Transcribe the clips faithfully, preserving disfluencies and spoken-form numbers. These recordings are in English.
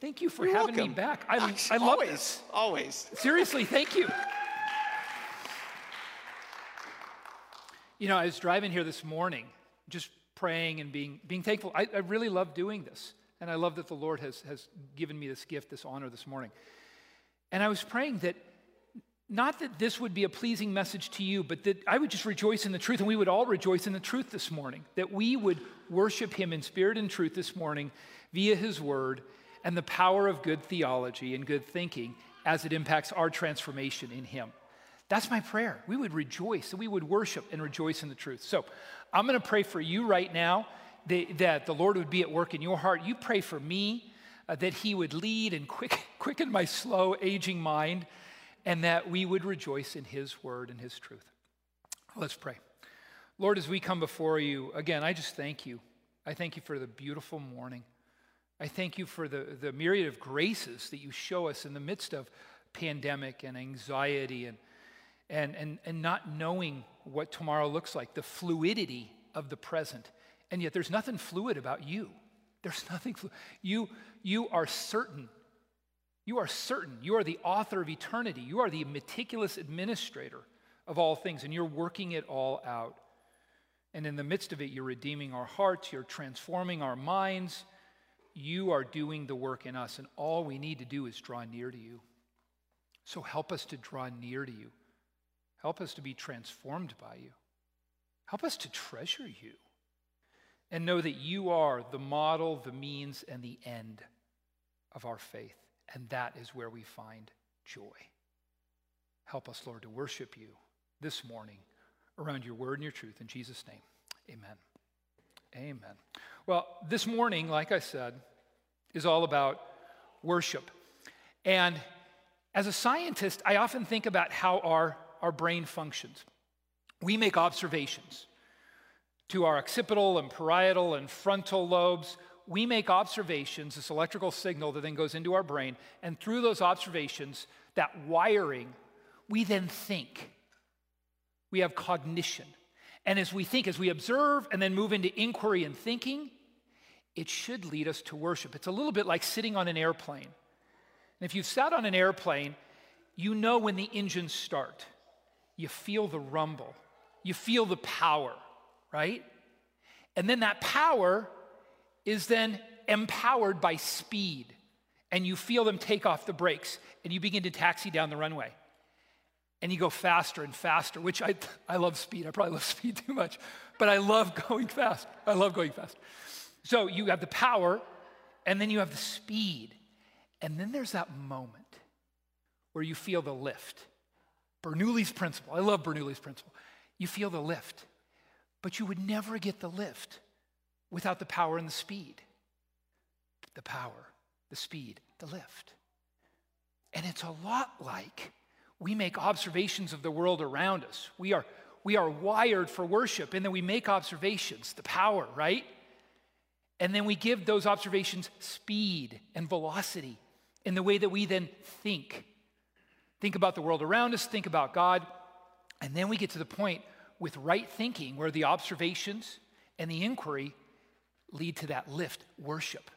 Thank you for You're having welcome. me back. I, Gosh, I love always, this. always. Seriously, thank you. You know, I was driving here this morning, just praying and being, being thankful. I, I really love doing this. And I love that the Lord has, has given me this gift, this honor this morning. And I was praying that, not that this would be a pleasing message to you, but that I would just rejoice in the truth, and we would all rejoice in the truth this morning, that we would worship him in spirit and truth this morning via his word and the power of good theology and good thinking as it impacts our transformation in him. That's my prayer. We would rejoice, that we would worship and rejoice in the truth. So I'm going to pray for you right now, that, that the Lord would be at work in your heart. You pray for me, uh, that he would lead and quick, quicken my slow, aging mind, and that we would rejoice in his word and his truth. Let's pray. Lord, as we come before you, again, I just thank you. I thank you for the beautiful morning. I thank you for the, the myriad of graces that you show us in the midst of pandemic and anxiety and And, and, and not knowing what tomorrow looks like, the fluidity of the present. And yet there's nothing fluid about you. There's nothing fluid. You, you are certain. You are certain. You are the author of eternity. You are the meticulous administrator of all things, and you're working it all out. And in the midst of it, you're redeeming our hearts. You're transforming our minds. You are doing the work in us, and all we need to do is draw near to you. So help us to draw near to you. Help us to be transformed by you. Help us to treasure you and know that you are the model, the means, and the end of our faith. And that is where we find joy. Help us, Lord, to worship you this morning around your word and your truth. In Jesus' name, amen. Amen. Well, this morning, like I said, is all about worship. And as a scientist, I often think about how our our brain functions. We make observations to our occipital and parietal and frontal lobes. We make observations, this electrical signal that then goes into our brain, and through those observations, that wiring, we then think. We have cognition. And as we think, as we observe and then move into inquiry and thinking, it should lead us to worship. It's a little bit like sitting on an airplane. And if you've sat on an airplane, you know when the engines start. You feel the rumble. You feel the power, right? And then that power is then empowered by speed. And you feel them take off the brakes, and you begin to taxi down the runway. And you go faster and faster, which I, I love speed. I probably love speed too much, but I love going fast. I love going fast. So you have the power, and then you have the speed. And then there's that moment where you feel the lift. Bernoulli's principle. I love Bernoulli's principle. You feel the lift, but you would never get the lift without the power and the speed. The power, the speed, the lift. And it's a lot like we make observations of the world around us. We are, we are wired for worship, and then we make observations, the power, right? And then we give those observations speed and velocity in the way that we then think. Think about the world around us, think about God, and then we get to the point with right thinking where the observations and the inquiry lead to that lift, worship.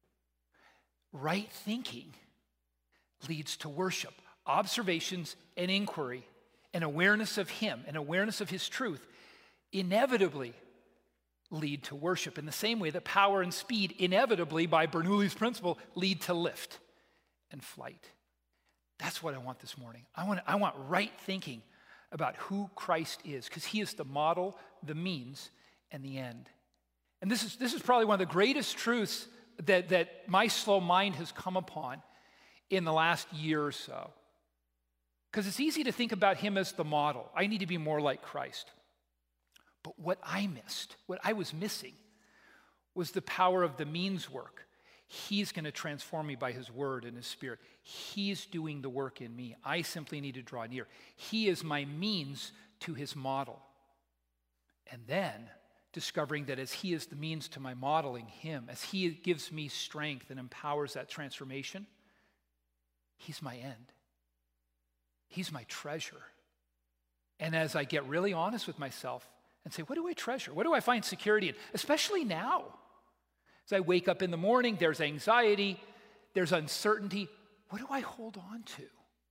Right thinking leads to worship. Observations and inquiry and awareness of him and awareness of his truth inevitably lead to worship in the same way that power and speed inevitably, by Bernoulli's principle, lead to lift and flight. That's what I want this morning. I want, I want right thinking about who Christ is, because he is the model, the means, and the end. And this is, this is probably one of the greatest truths that, that my slow mind has come upon in the last year or so. Because it's easy to think about him as the model. I need to be more like Christ. But what I missed, what I was missing, was the power of the means work. He's going to transform me by his word and his spirit. He's doing the work in me. I simply need to draw near. He is my means to his model. And then discovering that as he is the means to my modeling him, as he gives me strength and empowers that transformation, he's my end. He's my treasure. And as I get really honest with myself and say, what do I treasure? What do I find security in? Especially now. As I wake up in the morning, there's anxiety, there's uncertainty. What do I hold on to?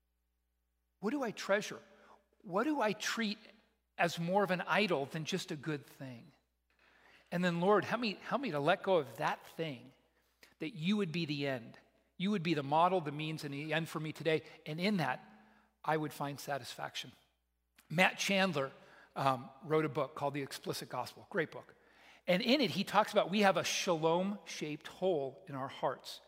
What do I treasure? What do I treat as more of an idol than just a good thing? And then, Lord, help me, help me to let go of that thing, that you would be the end. You would be the model, the means, and the end for me today. And in that, I would find satisfaction. Matt Chandler um, wrote a book called The Explicit Gospel. Great book. And in it, he talks about we have a shalom-shaped hole in our hearts.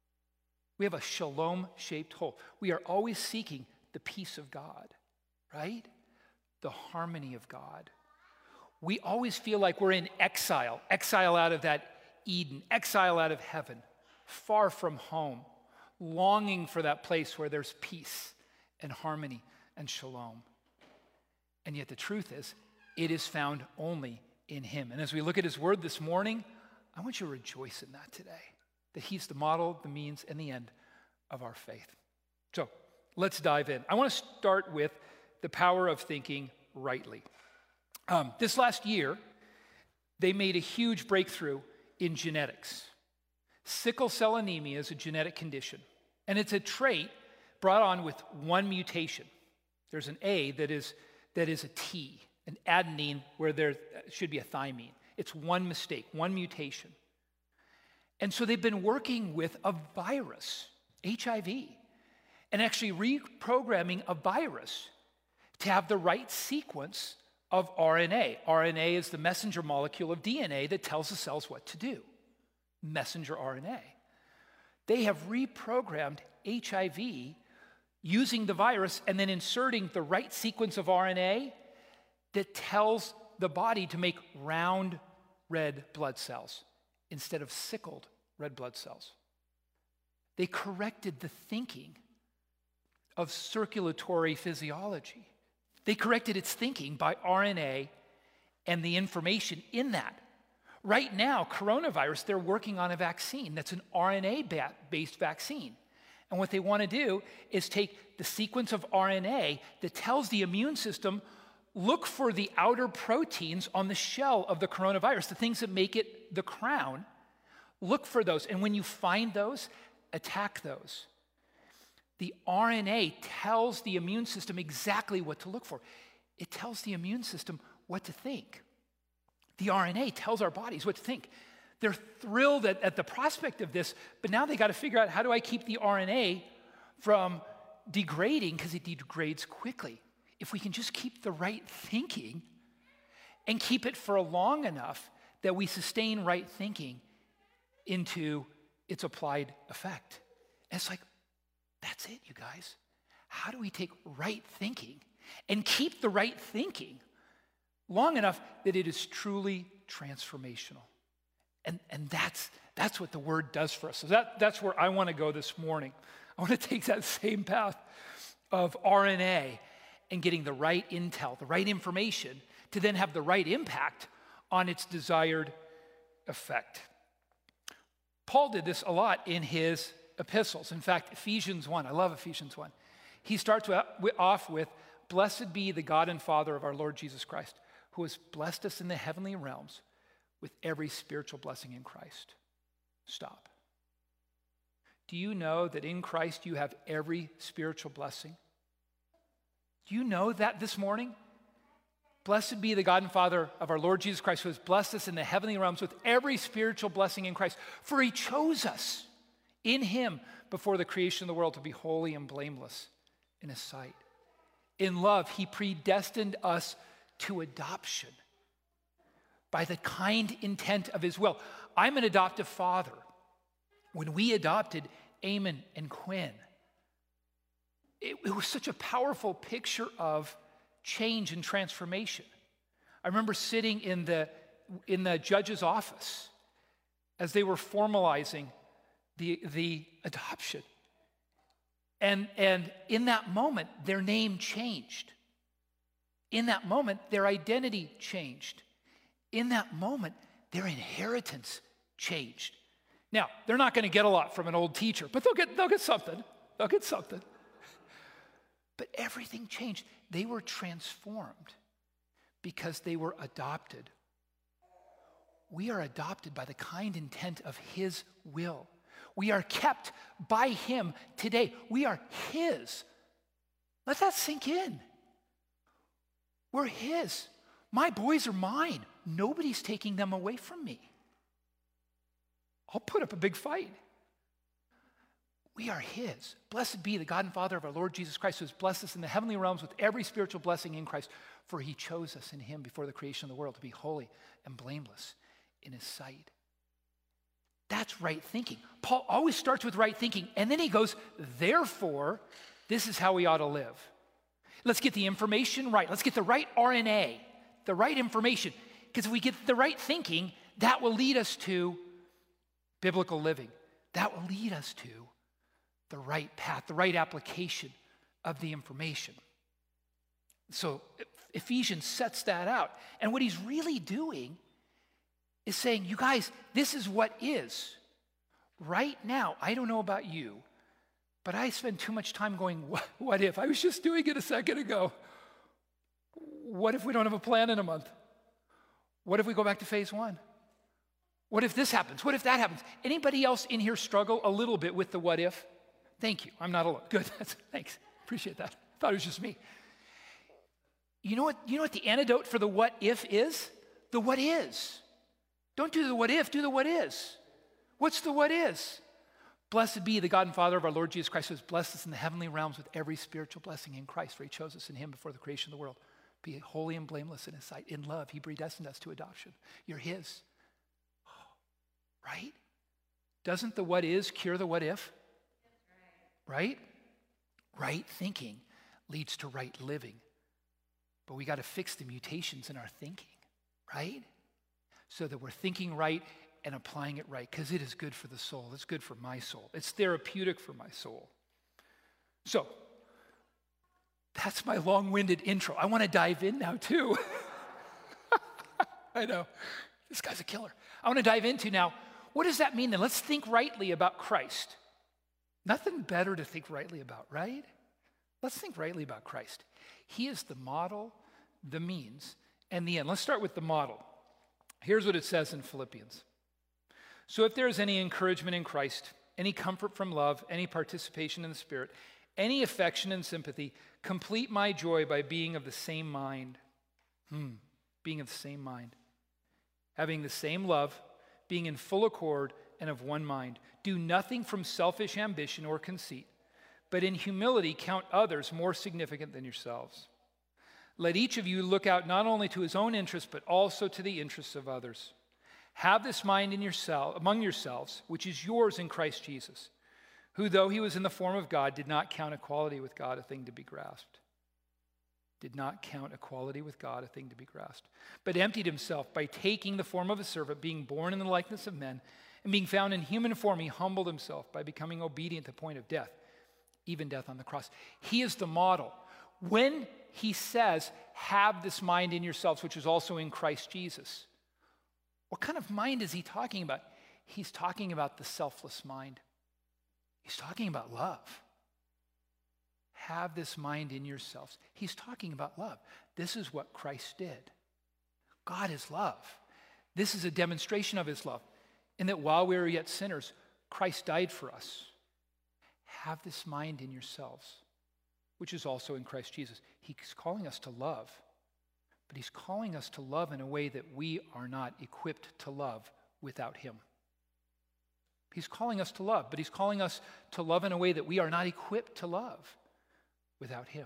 We have a shalom-shaped hole. We are always seeking the peace of God, right? The harmony of God. We always feel like we're in exile, exile out of that Eden, exile out of heaven, far from home, longing for that place where there's peace and harmony and shalom. And yet the truth is, it is found only in him. And as we look at his word this morning, I want you to rejoice in that today, that he's the model, the means, and the end of our faith. So let's dive in. I want to start with the power of thinking rightly. Um, this last year, they made a huge breakthrough in genetics. Sickle cell anemia is a genetic condition, and it's a trait brought on with one mutation. There's an A that is, that is a T, an adenine where there should be a thymine. It's one mistake, one mutation. And so they've been working with a virus, H I V, and actually reprogramming a virus to have the right sequence of R N A. R N A is the messenger molecule of D N A that tells the cells what to do. Messenger R N A. They have reprogrammed H I V using the virus and then inserting the right sequence of R N A that tells the body to make round red blood cells instead of sickled red blood cells. They corrected the thinking of circulatory physiology. They corrected its thinking by R N A and the information in that. Right now, coronavirus, they're working on a vaccine that's an R N A-based vaccine. And what they want to do is take the sequence of R N A that tells the immune system, look for the outer proteins on the shell of the coronavirus, the things that make it the crown. Look for those. And when you find those, attack those. The R N A tells the immune system exactly what to look for. It tells the immune system what to think. The R N A tells our bodies what to think. They're thrilled at, at the prospect of this, but now they got to figure out, how do I keep the R N A from degrading, because it degrades quickly. If we can just keep the right thinking and keep it for long enough that we sustain right thinking into its applied effect. And it's like, that's it, you guys. How do we take right thinking and keep the right thinking long enough that it is truly transformational? And, and that's, that's what the word does for us. So that, that's where I want to go this morning. I want to take that same path of R N A and getting the right intel, the right information, to then have the right impact on its desired effect. Paul did this a lot in his epistles. In fact, Ephesians one, I love Ephesians one. He starts off with, "Blessed be the God and Father of our Lord Jesus Christ, who has blessed us in the heavenly realms with every spiritual blessing in Christ." Stop. Do you know that in Christ you have every spiritual blessing? Do you know that this morning? Blessed be the God and Father of our Lord Jesus Christ, who has blessed us in the heavenly realms with every spiritual blessing in Christ. For he chose us in him before the creation of the world to be holy and blameless in his sight. In love, he predestined us to adoption by the kind intent of his will. I'm an adoptive father. When we adopted Eamon and Quinn, it, it was such a powerful picture of change and transformation. I remember sitting in the, in the judge's office as they were formalizing the, the adoption. And, and in that moment, their name changed. In that moment, their identity changed. In that moment, their inheritance changed. Now, they're not going to get a lot from an old teacher, but they'll get, they'll get something. They'll get something. But everything changed. They were transformed because they were adopted. We are adopted by the kind intent of his will. We are kept by him today. We are his. Let that sink in. We're his. My boys are mine. Nobody's taking them away from me. I'll put up a big fight. We are his. Blessed be the God and Father of our Lord Jesus Christ, who has blessed us in the heavenly realms with every spiritual blessing in Christ, for he chose us in him before the creation of the world to be holy and blameless in his sight. That's right thinking. Paul always starts with right thinking, and then he goes, therefore, this is how we ought to live. Let's get the information right. Let's get the right R N A, the right information. Because if we get the right thinking, that will lead us to biblical living. That will lead us to the right path, the right application of the information. So Ephesians sets that out. And what he's really doing is saying, you guys, this is what is. Right now, I don't know about you, but I spend too much time going, what, what if? I was just doing it a second ago. What if we don't have a plan in a month? What if we go back to phase one? What if this happens? What if that happens? Anybody else in here struggle a little bit with the what if? Thank you. I'm not alone. Good. Thanks. Appreciate that. Thought it was just me. You know what, you know what the antidote for the what if is? The what is. Don't do the what if, do the what is. What's the what is? Blessed be the God and Father of our Lord Jesus Christ, who has blessed us in the heavenly realms with every spiritual blessing in Christ, for he chose us in him before the creation of the world. Be holy and blameless in his sight. In love, he predestined us to adoption. You're his. Right? Doesn't the what is cure the what if? Right? Right thinking leads to right living. But we got to fix the mutations in our thinking, right? So that we're thinking right and applying it right, because it is good for the soul. It's good for my soul. It's therapeutic for my soul. So, that's my long-winded intro. I want to dive in now, too. I know. This guy's a killer. I want to dive into now, what does that mean then? Let's think rightly about Christ. Nothing better to think rightly about, right? Let's think rightly about Christ. He is the model, the means, and the end. Let's start with the model. Here's what it says in Philippians. So if there is any encouragement in Christ, any comfort from love, any participation in the Spirit, any affection and sympathy, complete my joy by being of the same mind. Hmm, being of the same mind. Having the same love, being in full accord and of one mind. Do nothing from selfish ambition or conceit, but in humility count others more significant than yourselves. Let each of you look out not only to his own interests, but also to the interests of others. Have this mind in yourself, among yourselves, which is yours in Christ Jesus, who, though he was in the form of God, did not count equality with God a thing to be grasped. Did not count equality with God a thing to be grasped, but emptied himself by taking the form of a servant, being born in the likeness of men, and being found in human form, he humbled himself by becoming obedient to the point of death, even death on the cross. He is the model. When he says, have this mind in yourselves, which is also in Christ Jesus, what kind of mind is he talking about? He's talking about the selfless mind. He's talking about love. Have this mind in yourselves. He's talking about love. This is what Christ did. God is love. This is a demonstration of his love, in that while we were yet sinners, Christ died for us. Have this mind in yourselves, which is also in Christ Jesus. He's calling us to love, but he's calling us to love in a way that we are not equipped to love without him. He's calling us to love, but he's calling us to love in a way that we are not equipped to love without him.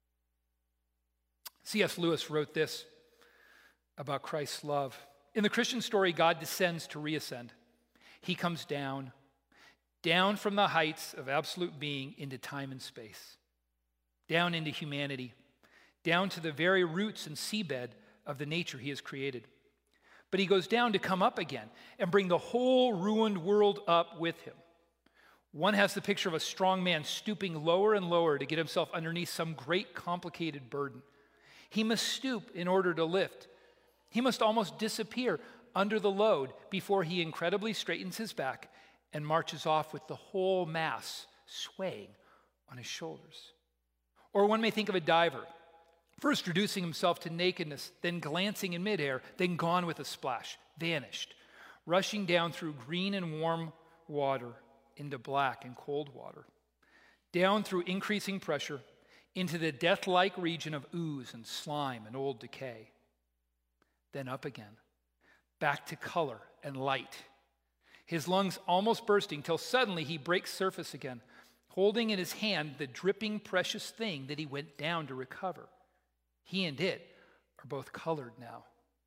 C S Lewis wrote this about Christ's love. In the Christian story, God descends to reascend. He comes down, down from the heights of absolute being into time and space, down into humanity, down to the very roots and seabed of the nature he has created. But he goes down to come up again and bring the whole ruined world up with him. One has the picture of a strong man stooping lower and lower to get himself underneath some great complicated burden. He must stoop in order to lift. He must almost disappear under the load before he incredibly straightens his back and marches off with the whole mass swaying on his shoulders. Or one may think of a diver, first reducing himself to nakedness, then glancing in midair, then gone with a splash, vanished, rushing down through green and warm water into black and cold water, down through increasing pressure into the death-like region of ooze and slime and old decay. Then up again, back to color and light. His lungs almost bursting till suddenly he breaks surface again, holding in his hand the dripping precious thing that he went down to recover. He and it are both colored now.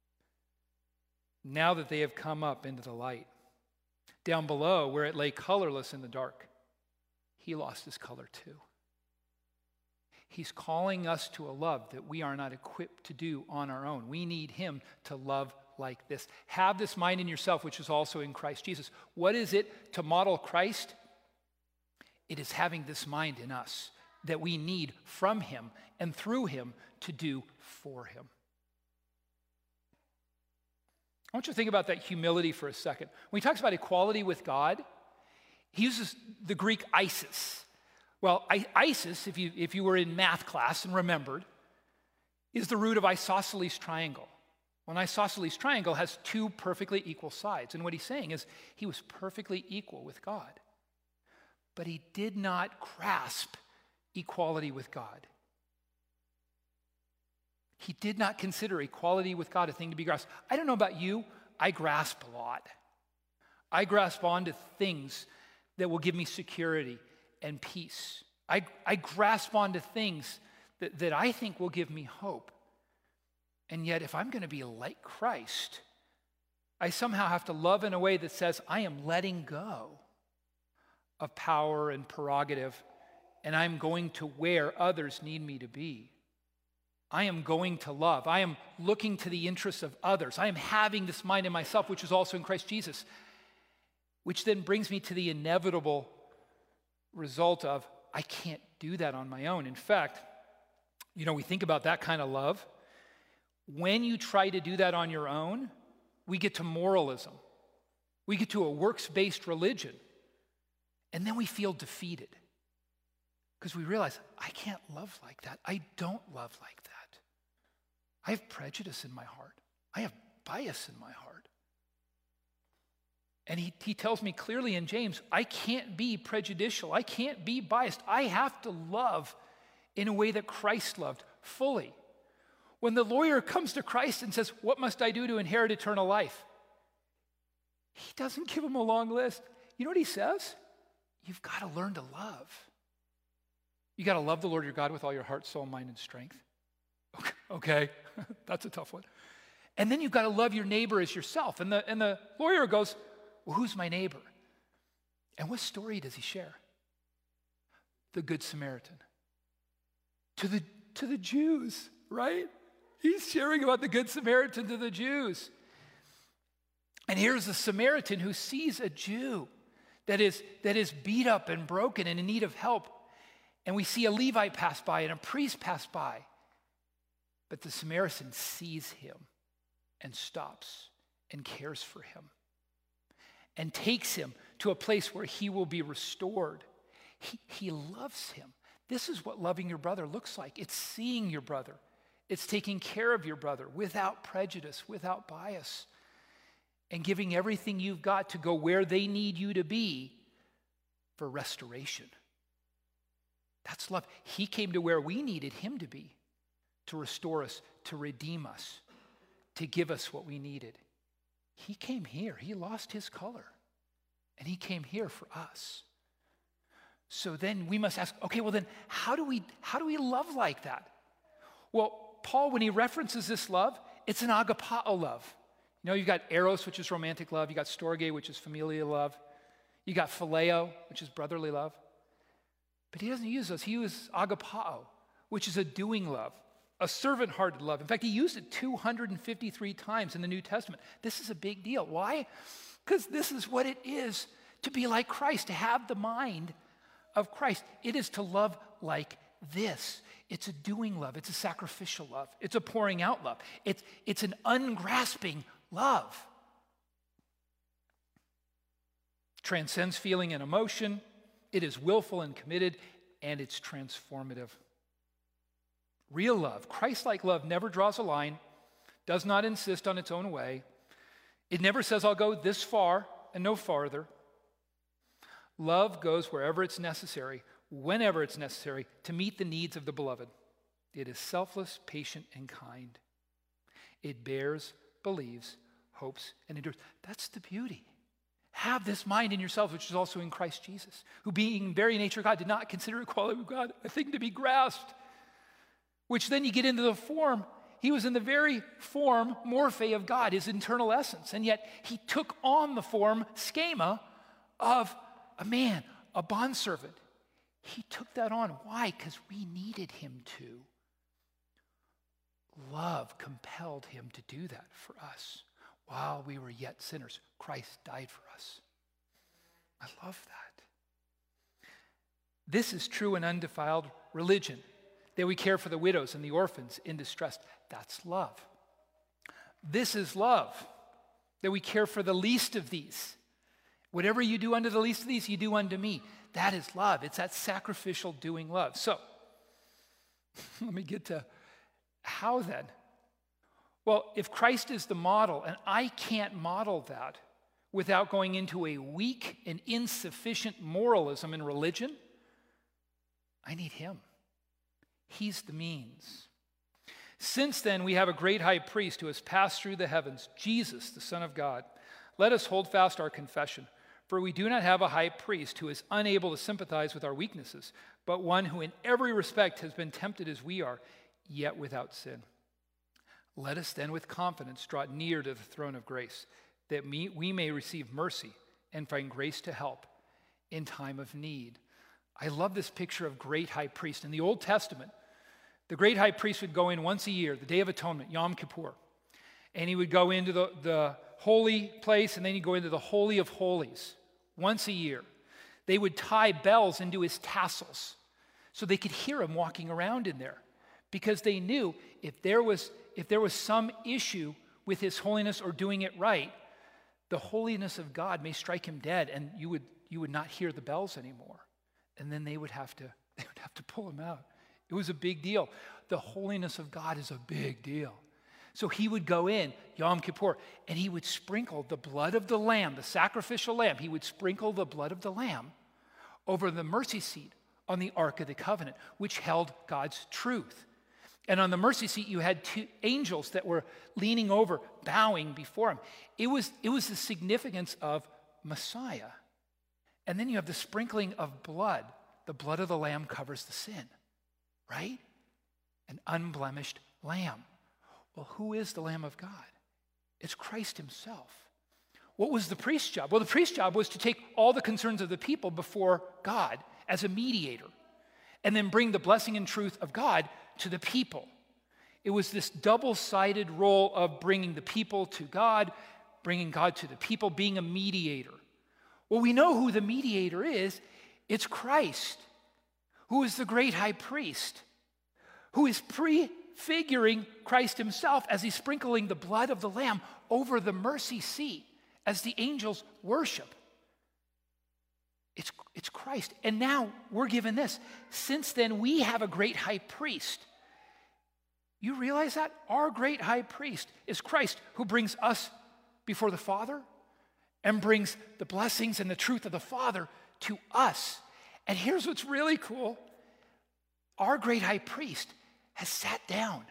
Now that they have come up into the light. Down below, where it lay colorless in the dark, he lost his color too. He's calling us to a love that we are not equipped to do on our own. We need him to love like this. Have this mind in yourself, which is also in Christ Jesus. What is it to model Christ? It is having this mind in us that we need from him and through him to do for him. I want you to think about that humility for a second. When he talks about equality with God, he uses the Greek isis. Well, I, isis, if you, if you were in math class and remembered, is the root of isosceles triangle. Well, an isosceles triangle has two perfectly equal sides. And what he's saying is he was perfectly equal with God. But he did not grasp equality with God. He did not consider equality with God a thing to be grasped. I don't know about you, I grasp a lot. I grasp onto things that will give me security and peace. I, I grasp onto things that, that I think will give me hope. And yet, if I'm going to be like Christ, I somehow have to love in a way that says, I am letting go of power and prerogative, and I'm going to where others need me to be. I am going to love. I am looking to the interests of others. I am having this mind in myself, which is also in Christ Jesus, which then brings me to the inevitable result of, I can't do that on my own. In fact, you know, we think about that kind of love. When you try to do that on your own, we get to moralism. We get to a works-based religion. And then we feel defeated because we realize, I can't love like that. I don't love like that. I have prejudice in my heart. I have bias in my heart. And he, he tells me clearly in James, I can't be prejudicial. I can't be biased. I have to love in a way that Christ loved fully. When the lawyer comes to Christ and says, what must I do to inherit eternal life? He doesn't give him a long list. You know what he says? You've got to learn to love. You got to love the Lord your God with all your heart, soul, mind, and strength. Okay, okay. That's a tough one. And then you've got to love your neighbor as yourself. And the, and the lawyer goes, well, who's my neighbor? And what story does he share? The Good Samaritan. To the, to the Jews, right? He's sharing about the Good Samaritan to the Jews. And here's a Samaritan who sees a Jew that is, that is beat up and broken and in need of help. And we see a Levite pass by and a priest pass by. But the Samaritan sees him and stops and cares for him and takes him to a place where he will be restored. He, he loves him. This is what loving your brother looks like. It's seeing your brother. It's taking care of your brother without prejudice, without bias, and giving everything you've got to go where they need you to be for restoration. That's love. He came to where we needed him to be, to restore us, to redeem us, to give us what we needed. He came here. He lost his color, and he came here for us. So then we must ask, okay, well then, how do we, how do we love like that? Well, Paul, when he references this love, it's an agapao love. You know, you've got eros, which is romantic love. You got storge, which is familial love. You got phileo, which is brotherly love. But he doesn't use those. He uses agapao, which is a doing love, a servant-hearted love. In fact, he used it two hundred fifty-three times in the New Testament. This is a big deal. Why? Because this is what it is to be like Christ, to have the mind of Christ. It is to love like this. It's a doing love. It's a sacrificial love. It's a pouring out love. It's, it's an ungrasping love. Transcends feeling and emotion. It is willful and committed, and it's transformative. Real love, Christ-like love, never draws a line, does not insist on its own way. It never says, I'll go this far and no farther. Love goes wherever it's necessary, whenever it's necessary, to meet the needs of the beloved. It is selfless, patient, and kind. It bears, believes, hopes, and endures. That's the beauty. Have this mind in yourselves, which is also in Christ Jesus, who being in very nature God, did not consider equality with God a thing to be grasped, which then you get into the form. He was in the very form, morphe, of God, his internal essence, and yet he took on the form, schema, of a man, a bondservant. He took that on. Why? Because we needed him to. Love compelled him to do that for us. While we were yet sinners, Christ died for us. I love that. This is true and undefiled religion, that we care for the widows and the orphans in distress. That's love. This is love, that we care for the least of these. Whatever you do unto the least of these, you do unto me. That is love. It's that sacrificial doing love. So, let me get to how then? Well, if Christ is the model, and I can't model that without going into a weak and insufficient moralism in religion, I need him. He's the means. Since then, we have a great high priest who has passed through the heavens, Jesus, the Son of God. Let us hold fast our confession. For we do not have a high priest who is unable to sympathize with our weaknesses, but one who in every respect has been tempted as we are, yet without sin. Let us then with confidence draw near to the throne of grace, that we may receive mercy and find grace to help in time of need. I love this picture of great high priest. In the Old Testament, the great high priest would go in once a year, the Day of Atonement, Yom Kippur, and he would go into the, the holy place, and then he'd go into the Holy of Holies once a year. They would tie bells into his tassels so they could hear him walking around in there, because they knew if there was if there was some issue with his holiness or doing it right, the holiness of God may strike him dead, and you would you would not hear the bells anymore. And then they would have to they would have to pull him out. It was a big deal. The holiness of God is a big deal. So he would go in, Yom Kippur, and he would sprinkle the blood of the lamb, the sacrificial lamb. He would sprinkle the blood of the lamb over the mercy seat on the Ark of the Covenant, which held God's truth. And on the mercy seat, you had two angels that were leaning over, bowing before him. It was, it was the significance of Messiah. And then you have the sprinkling of blood. The blood of the lamb covers the sin, right? An unblemished lamb. Well, who is the Lamb of God? It's Christ himself. What was the priest's job? Well, the priest's job was to take all the concerns of the people before God as a mediator, and then bring the blessing and truth of God to the people. It was this double-sided role of bringing the people to God, bringing God to the people, being a mediator. Well, we know who the mediator is. It's Christ, who is the great high priest, who is prefiguring Christ himself as he's sprinkling the blood of the Lamb over the mercy seat as the angels worship. It's, it's Christ. And now we're given this. Since then, we have a great high priest. You realize that? Our great high priest is Christ, who brings us before the Father and brings the blessings and the truth of the Father to us. And here's what's really cool. Our great high priest has sat down.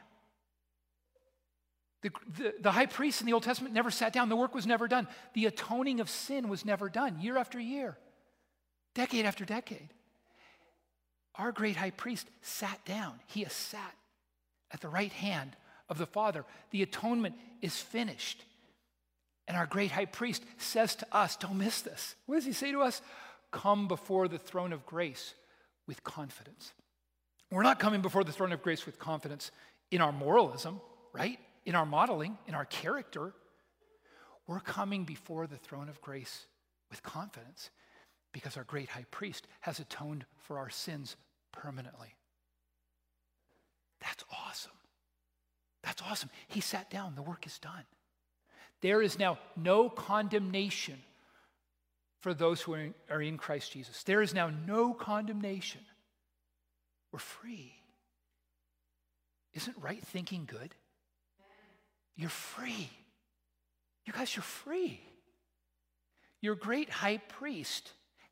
The, the, the high priest in the Old Testament never sat down. The work was never done. The atoning of sin was never done, year after year, decade after decade. Our great high priest sat down. He has sat at the right hand of the Father. The atonement is finished. And our great high priest says to us, don't miss this. What does he say to us? Come before the throne of grace with confidence. We're not coming before the throne of grace with confidence in our moralism, right? In our modeling, in our character. We're coming before the throne of grace with confidence because our great high priest has atoned for our sins permanently. That's awesome. That's awesome. He sat down. The work is done. There is now no condemnation for those who are in, are in Christ Jesus. There is now no condemnation. We're free. Isn't right thinking good? You're free. You guys, you're free. Your great high priest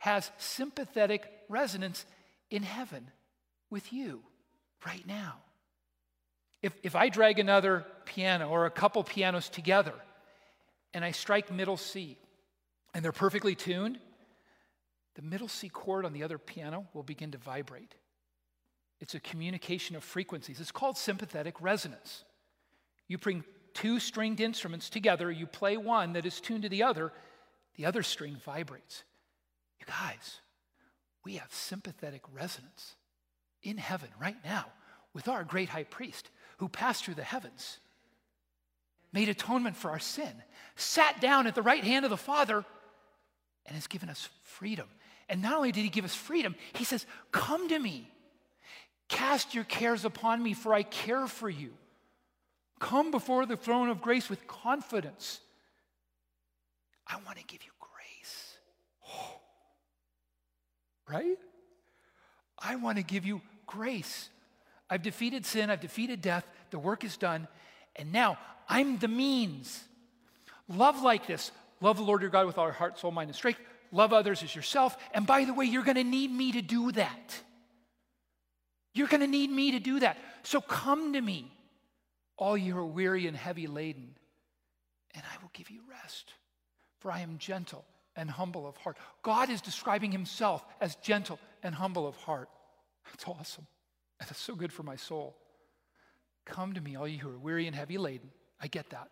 has sympathetic resonance in heaven with you right now. If, if I drag another piano or a couple pianos together and I strike middle C and they're perfectly tuned, the middle C chord on the other piano will begin to vibrate. It's a communication of frequencies. It's called sympathetic resonance. You bring two stringed instruments together, you play one that is tuned to the other, the other string vibrates. You guys, we have sympathetic resonance in heaven right now with our great high priest who passed through the heavens, made atonement for our sin, sat down at the right hand of the Father, and has given us freedom. And not only did he give us freedom, he says, come to me. Cast your cares upon me, for I care for you. Come before the throne of grace with confidence. I want to give you grace. Oh. Right? I want to give you grace. I've defeated sin, I've defeated death, the work is done, and now I'm the means. Love like this. Love the Lord your God with all your heart, soul, mind, and strength. Love others as yourself. And by the way, you're going to need me to do that. You're going to need me to do that. So come to me, all you who are weary and heavy laden, and I will give you rest. For I am gentle and humble of heart. God is describing himself as gentle and humble of heart. That's awesome. That's so good for my soul. Come to me, all you who are weary and heavy laden. I get that.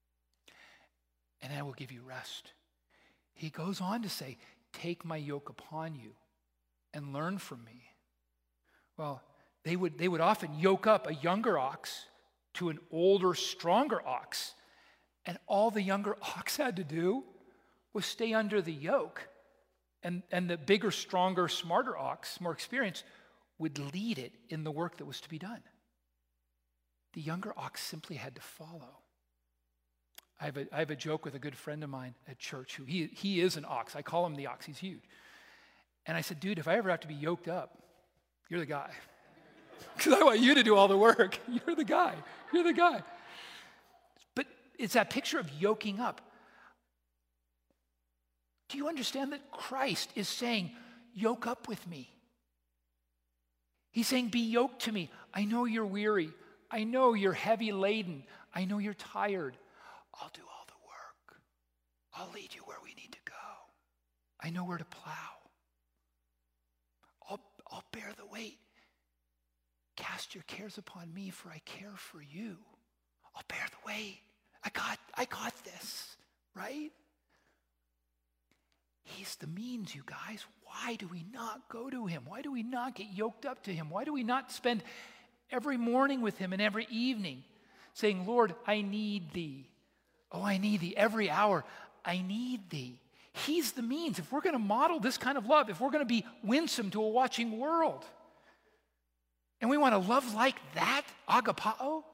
And I will give you rest. He goes on to say, take my yoke upon you and learn from me. Well, they would, they would often yoke up a younger ox to an older, stronger ox. And all the younger ox had to do was stay under the yoke. And, and the bigger, stronger, smarter ox, more experienced, would lead it in the work that was to be done. The younger ox simply had to follow. I have a, I have a joke with a good friend of mine at church who he, he is an ox. I call him the ox. He's huge. And I said, dude, if I ever have to be yoked up, you're the guy. Because I want you to do all the work. You're the guy. You're the guy. But it's that picture of yoking up. Do you understand that Christ is saying, yoke up with me? He's saying, be yoked to me. I know you're weary. I know you're heavy laden. I know you're tired. I'll do all the work. I'll lead you where we need to go. I know where to plow. I'll, I'll bear the weight. Cast your cares upon me, for I care for you. I'll bear the weight. I got, I got this, right? He's the means, you guys. Why do we not go to him? Why do we not get yoked up to him? Why do we not spend every morning with him and every evening saying, Lord, I need thee. Oh, I need thee. Every hour, I need thee. He's the means. If we're going to model this kind of love, if we're going to be winsome to a watching world, and we want to love like that, agapao,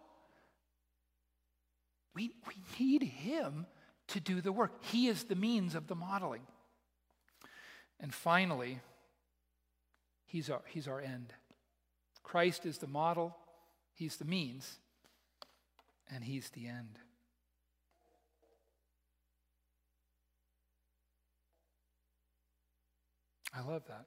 we, we need him to do the work. He is the means of the modeling. And finally, he's our, he's our end. Christ is the model, he's the means, and he's the end. I love that.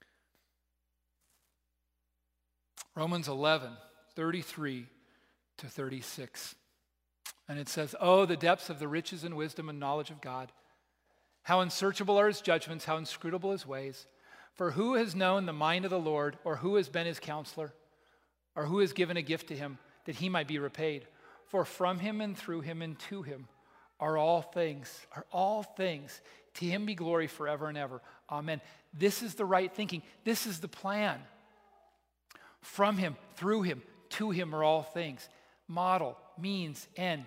Romans eleven, thirty-three to thirty-six. And it says, oh, the depths of the riches and wisdom and knowledge of God. How unsearchable are his judgments, how inscrutable his ways. For who has known the mind of the Lord, or who has been his counselor, or who has given a gift to him that he might be repaid? For from him and through him and to him are all things, are all things. To him be glory forever and ever. Amen. This is the right thinking. This is the plan. From him, through him, to him are all things. Model, means, end.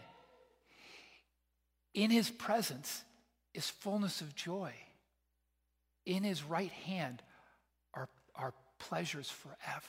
In his presence is fullness of joy. In his right hand are, are pleasures forever.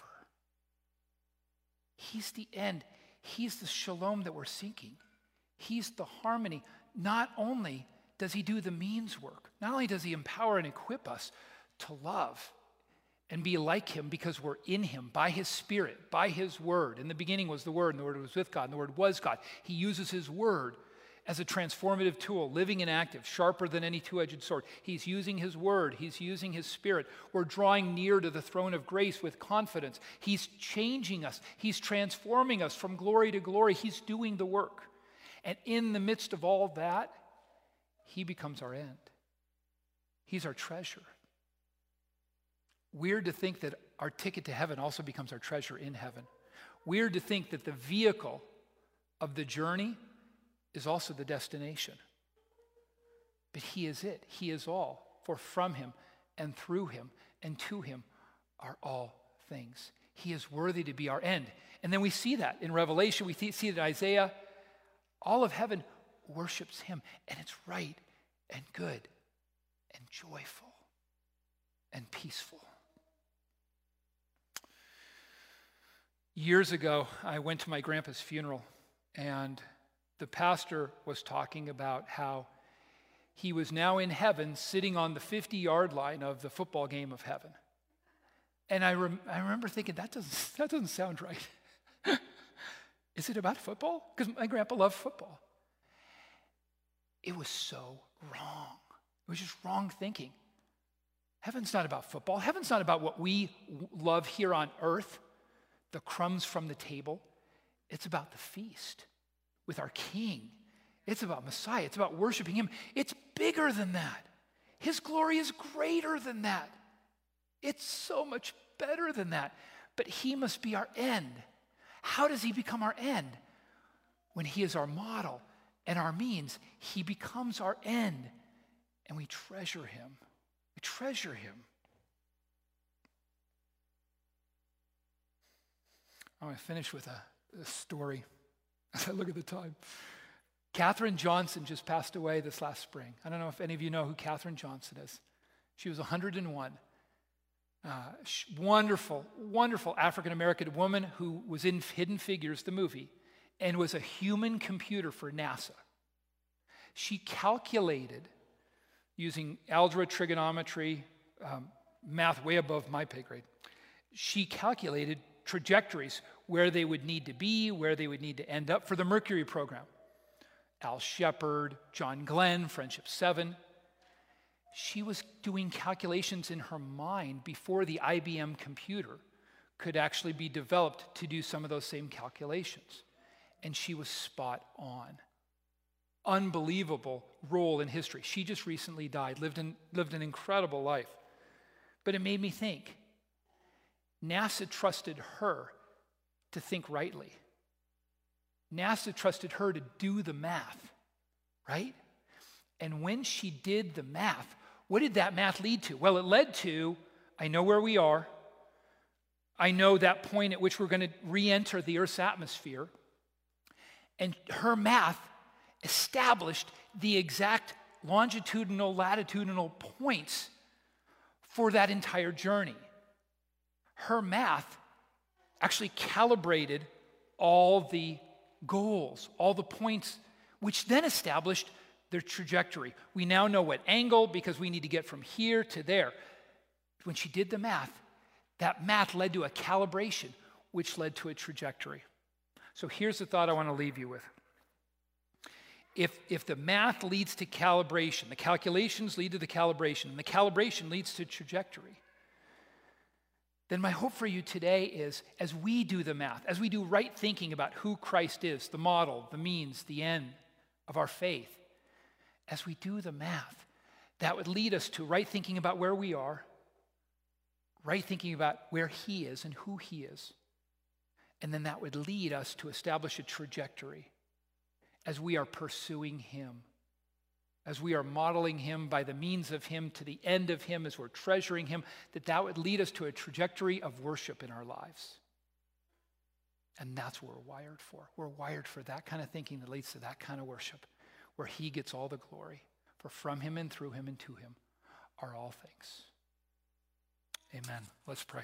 He's the end. He's the shalom that we're seeking. He's the harmony. Not only does he do the means work, not only does he empower and equip us to love and be like him because we're in him by his Spirit, by his word. In the beginning was the Word, and the Word was with God, and the Word was God. He uses his word as a transformative tool, living and active, sharper than any two-edged sword. He's using his word. He's using his spirit. We're drawing near to the throne of grace with confidence. He's changing us. He's transforming us from glory to glory. He's doing the work. And in the midst of all that, he becomes our end. He's our treasure. Weird to think that our ticket to heaven also becomes our treasure in heaven. Weird to think that the vehicle of the journey is also the destination. But he is it. He is all. For from him and through him and to him are all things. He is worthy to be our end. And then we see that in Revelation. We see that Isaiah, all of heaven worships him. And it's right and good and joyful and peaceful. Years ago, I went to my grandpa's funeral, and the pastor was talking about how he was now in heaven sitting on the fifty-yard line of the football game of heaven. And I, rem- I remember thinking, that doesn't, that doesn't sound right. Is it about football? Because my grandpa loved football. It was so wrong. It was just wrong thinking. Heaven's not about football. Heaven's not about what we love here on earth, the crumbs from the table. It's about the feast with our King. It's about Messiah. It's about worshiping him. It's bigger than that. His glory is greater than that. It's so much better than that. But he must be our end. How does he become our end? When he is our model and our means, he becomes our end, and we treasure him. We treasure him. I want to finish with a, a story as I look at the time. Katherine Johnson just passed away this last spring. I don't know if any of you know who Katherine Johnson is. She was one hundred and one. Uh, wonderful, wonderful African-American woman who was in Hidden Figures, the movie, and was a human computer for NASA. She calculated, using algebra, trigonometry, um, math way above my pay grade, she calculated trajectories, where they would need to be, where they would need to end up for the Mercury program. Al Shepard, John Glenn, Friendship seven. She was doing calculations in her mind before the I B M computer could actually be developed to do some of those same calculations. And she was spot on. Unbelievable role in history. She just recently died, lived, in, lived an incredible life. But it made me think, NASA trusted her to think rightly. NASA trusted her to do the math, right? And when she did the math, what did that math lead to? Well, it led to, I know where we are. I know that point at which we're going to re-enter the Earth's atmosphere. And her math established the exact longitudinal, latitudinal points for that entire journey. Her math actually calibrated all the goals, all the points, which then established their trajectory. We now know what angle, because we need to get from here to there. When she did the math, that math led to a calibration, which led to a trajectory. So here's the thought I want to leave you with. If, if the math leads to calibration, the calculations lead to the calibration, and the calibration leads to trajectory, then my hope for you today is, as we do the math, as we do right thinking about who Christ is, the model, the means, the end of our faith, as we do the math, that would lead us to right thinking about where we are, right thinking about where he is and who he is. And then that would lead us to establish a trajectory as we are pursuing him, as we are modeling him by the means of him to the end of him, as we're treasuring him, that that would lead us to a trajectory of worship in our lives. And that's what we're wired for. We're wired for that kind of thinking that leads to that kind of worship, where he gets all the glory. For from him and through him and to him are all things. Amen. Let's pray.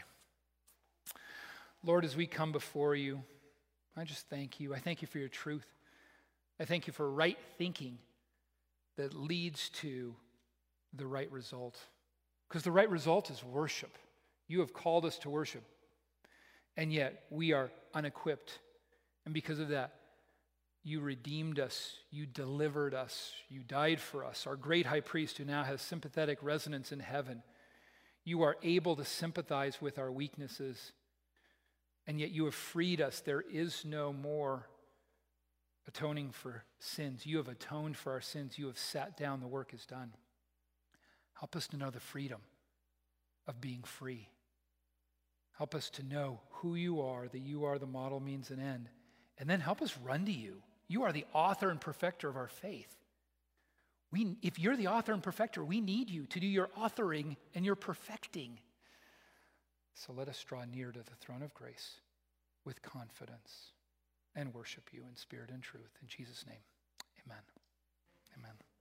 Lord, as we come before you, I just thank you. I thank you for your truth. I thank you for right thinking that leads to the right result. Because the right result is worship. You have called us to worship. And yet we are unequipped. And because of that, You redeemed us. You delivered us. You died for us. Our great high priest who now has sympathetic resonance in heaven. You are able to sympathize with our weaknesses, and yet you have freed us. There is no more atoning for sins. You have atoned for our sins. You have sat down. The work is done. Help us to know the freedom of being free. Help us to know who you are, that you are the model, means, and end. And then help us run to you. You are the author and perfecter of our faith. We, if you're the author and perfecter, we need you to do your authoring and your perfecting. So let us draw near to the throne of grace with confidence and worship you in spirit and truth. In Jesus' name, amen. Amen.